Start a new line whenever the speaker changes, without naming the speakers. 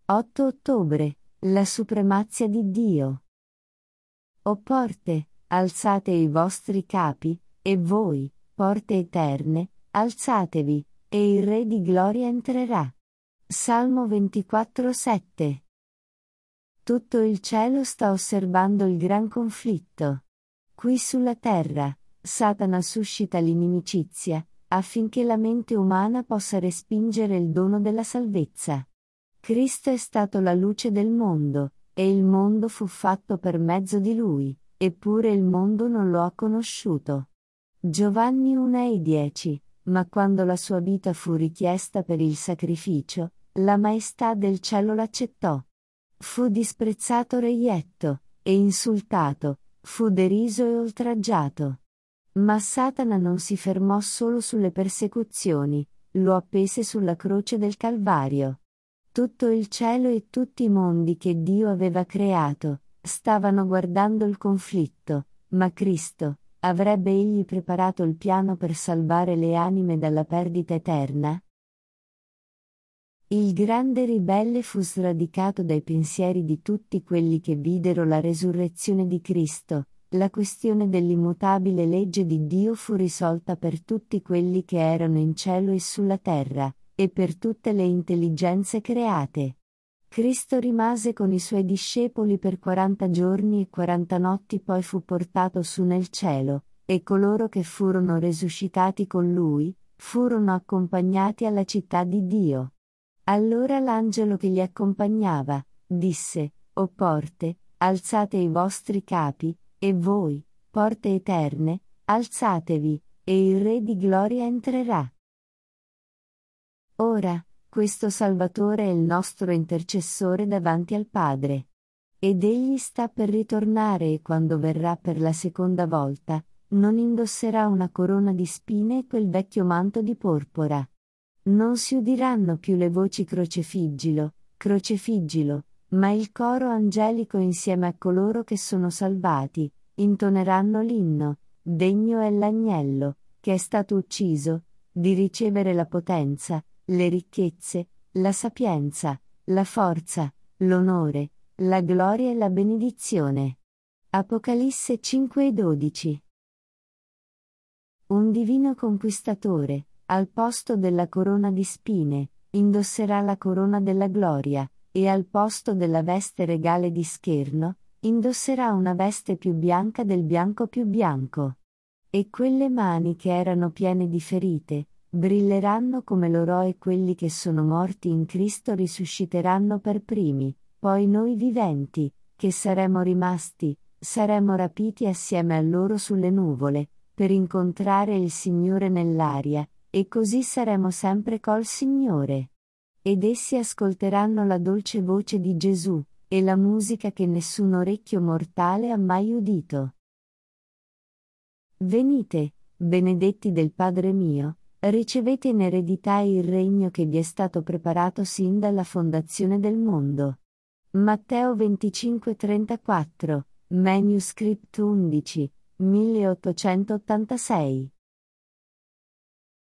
8 ottobre, la supremazia di Dio. O porte, alzate i vostri capi, e voi, porte eterne, alzatevi, e il Re di gloria entrerà. Salmo 24:7. Tutto il cielo sta osservando il gran conflitto. Qui sulla terra, Satana suscita l'inimicizia, affinché la mente umana possa respingere il dono della salvezza. Cristo è stato la luce del mondo, e il mondo fu fatto per mezzo di Lui, eppure il mondo non lo ha conosciuto. Giovanni 1:10. Ma quando la sua vita fu richiesta per il sacrificio, la maestà del cielo l'accettò. Fu disprezzato reietto, e insultato, fu deriso e oltraggiato. Ma Satana non si fermò solo sulle persecuzioni, lo appese sulla croce del Calvario. Tutto il cielo e tutti i mondi che Dio aveva creato, stavano guardando il conflitto, ma Cristo, avrebbe egli preparato il piano per salvare le anime dalla perdita eterna? Il grande ribelle fu sradicato dai pensieri di tutti quelli che videro la resurrezione di Cristo. La questione dell'immutabile legge di Dio fu risolta per tutti quelli che erano in cielo e sulla terra, e per tutte le intelligenze create. Cristo rimase con i suoi discepoli per 40 giorni e 40 notti, poi fu portato su nel cielo, e coloro che furono resuscitati con lui, furono accompagnati alla città di Dio. Allora l'angelo che li accompagnava, disse: O porte, alzate i vostri capi, e voi, porte eterne, alzatevi, e il Re di gloria entrerà. Ora, questo Salvatore è il nostro intercessore davanti al Padre. Ed egli sta per ritornare e quando verrà per la seconda volta, non indosserà una corona di spine e quel vecchio manto di porpora. Non si udiranno più le voci crocefiggilo, crocefiggilo, ma il coro angelico insieme a coloro che sono salvati, intoneranno l'inno: degno è l'agnello, che è stato ucciso, di ricevere la potenza, le ricchezze, la sapienza, la forza, l'onore, la gloria e la benedizione. Apocalisse 5:12. Un divino conquistatore, al posto della corona di spine, indosserà la corona della gloria, e al posto della veste regale di scherno, indosserà una veste più bianca del bianco più bianco. E quelle mani che erano piene di ferite, brilleranno come l'oro, e quelli che sono morti in Cristo risusciteranno per primi, poi noi viventi, che saremo rimasti, saremo rapiti assieme a loro sulle nuvole, per incontrare il Signore nell'aria, e così saremo sempre col Signore. Ed essi ascolteranno la dolce voce di Gesù, e la musica che nessun orecchio mortale ha mai udito. Venite, benedetti del Padre mio, ricevete in eredità il regno che vi è stato preparato sin dalla fondazione del mondo. Matteo 25:34, Manuscript 11, 1886.